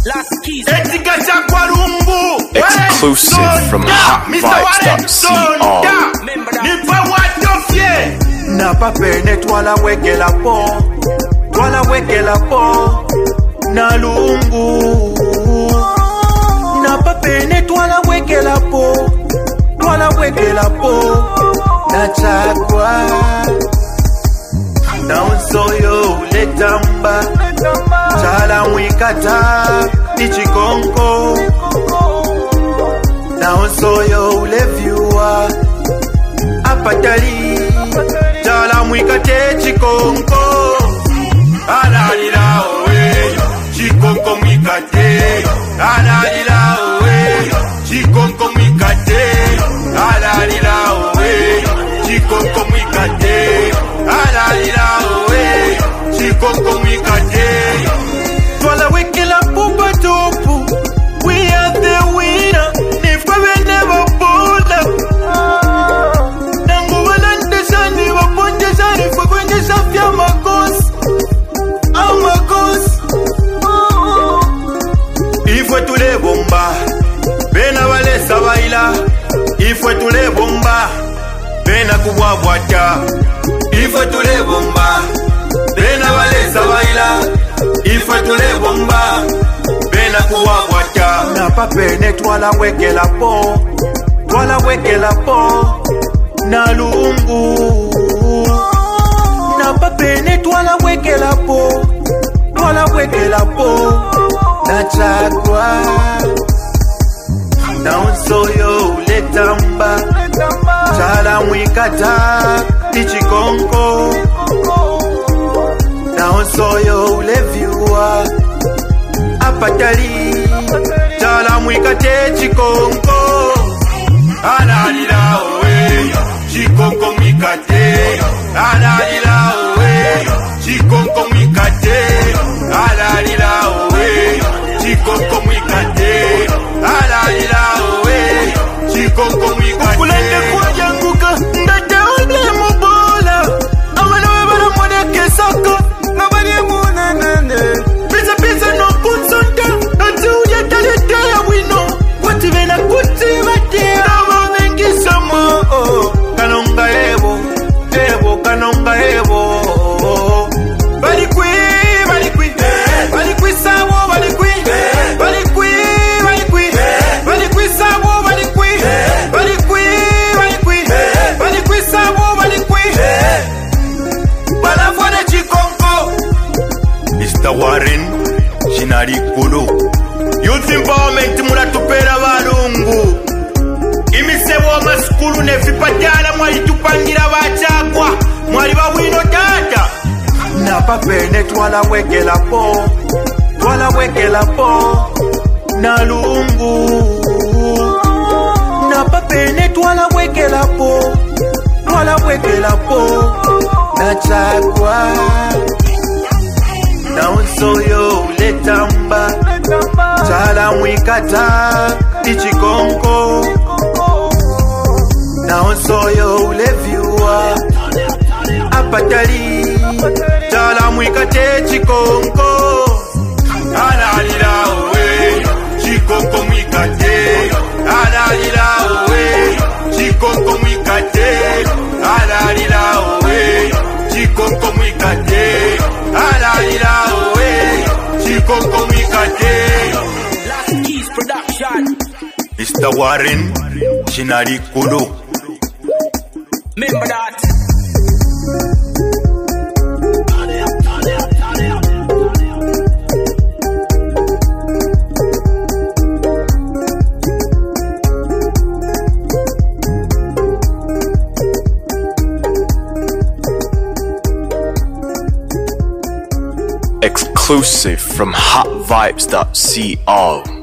Exclusive from HotVibes.co. Na papene twala wekela po na lungu. Na papene twala wekela po na chagwa. Na unsoyo letamba chala mwikata ichikonko. Na unsoyo ulevyua apatali chala mwikate chikonko. Alalila owe chikonko mwikate. Alalila owe chikonko mwikate. Alalila owe chikonko mwikate. Alalila owe chikonko mwikate. Twala wekela pupa topu. We are the winner. If we never pull up. Nangu walante shani waponje shani fukwenye shafya makosi. Amakosi. Ifwe tule bomba. Bena wale sabaila. Ifwe tule bomba. Bena kubwabwata. Ifwe tule bomba. Bena wale sabaila. Ifwe tule bomba. Bena kubwabwata. Na papene twala wekela po na lungu. Na papene twala wekela po na chagwa. Na unsoyo uletamba chala mwikata ichikonko. Na unsoyo ulevyua apatali chala mwikate chikonko. Alalila owe chikonko mwikate. Alalila owe chikonko mwikate. Alalila owe chikonko mwikate. Alalila owe chikonko mwikate. Ukulende kwa janguka ndate ule mubola. Amana webara mwoneke soko nabali munanane. Pisa no kunsonta ati uya talete ya wino. Kwati vena kuti vate ava vengi samo. Kanonga ebo kanonga ebo. Balikwi sabo balikwi sabo balikwi sabo balikwi. Balafone chikonko. Mr. Warren Shinari Kulu. Youth empowerment mulatupera balungu. Imisebo amaskulu nefipatala mwali tupangira bachakwa. Mwali bawino tata. Na papene twala wekela po na lungu. Na papene twala wekela po na chagwa. Na unsoyo uletamba chala mwikata ichikonko. Na unsoyo ulevyua apatali chala mwikate chikonko. Alalila owe chikonko mwikate. Alalila owe chikonko mwikate. Alalila owe chikonko mwikate. Alalila owe chikonko mwikate. Mr. Warren Shinari Kulu. Remember that. Exclusive from HotVibes.co.